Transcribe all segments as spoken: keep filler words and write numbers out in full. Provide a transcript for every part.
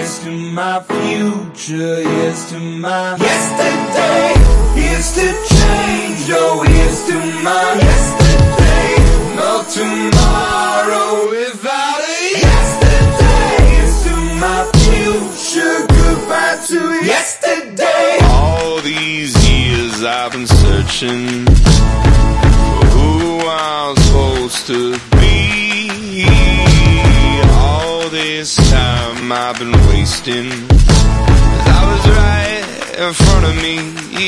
Here's to my future, here's to my yesterday. Here's to change, oh here's to my yesterday. No tomorrow without a yesterday. Here's to my future, goodbye to yesterday. All these years I've been searching for who I'm supposed to be. All this time I've been wasting, 'cause I was right in front of me.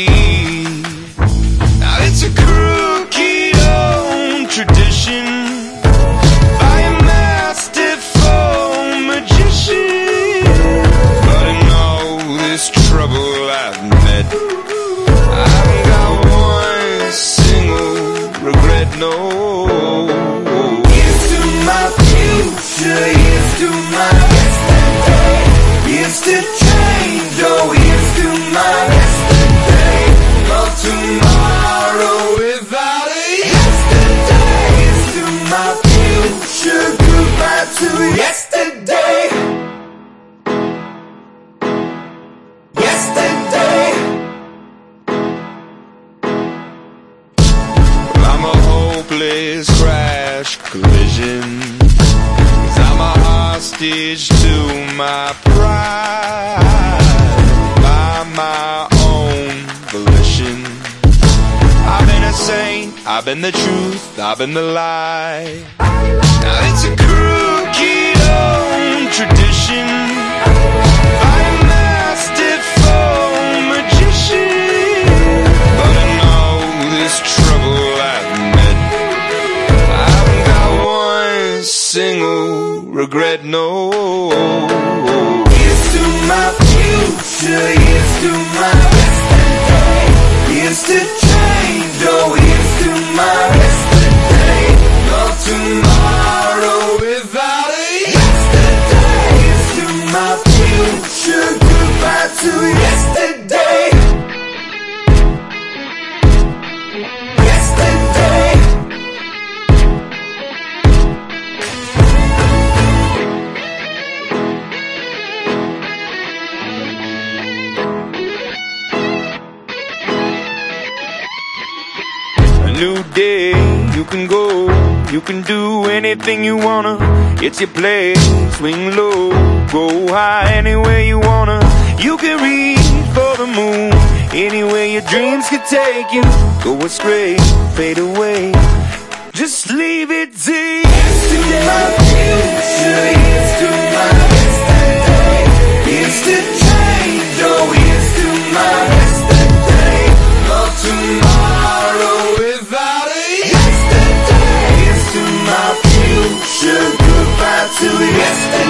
Now it's a crooked old tradition by a masterful magician. But in all this trouble I've met, I haven't got one single regret, no. Here's to my future, here's to my yesterday. Here's to change, oh here's to my yesterday. No tomorrow without a yesterday. Here's to my future, goodbye to yesterday. Yesterday. Well, I'm a hopeless crash collision, 'cause I'm a hostage to my pride, by my own volition. I've been a saint, I've been the truth, I've been the lie. Now it's a crooked old tradition by a masterful magician. But in all this trouble I've met, I haven't got one single regret, no. Here's to my future, here's to my yesterday. Here's to change, oh here's to my yesterday. No tomorrow without a yesterday. Here's to my future, goodbye to yesterday. Yesterday. A new day, you can go, you can do anything you wanna. It's your place, swing low, go high, anywhere you wanna. You can reach for the moon, anywhere your dreams could take you. Go astray, fade away, just leave it to you. Here's to my future, here's to my yesterday. Here's to change, oh here's to my yesterday. No tomorrow without a yesterday. Here's to my future, goodbye to yesterday.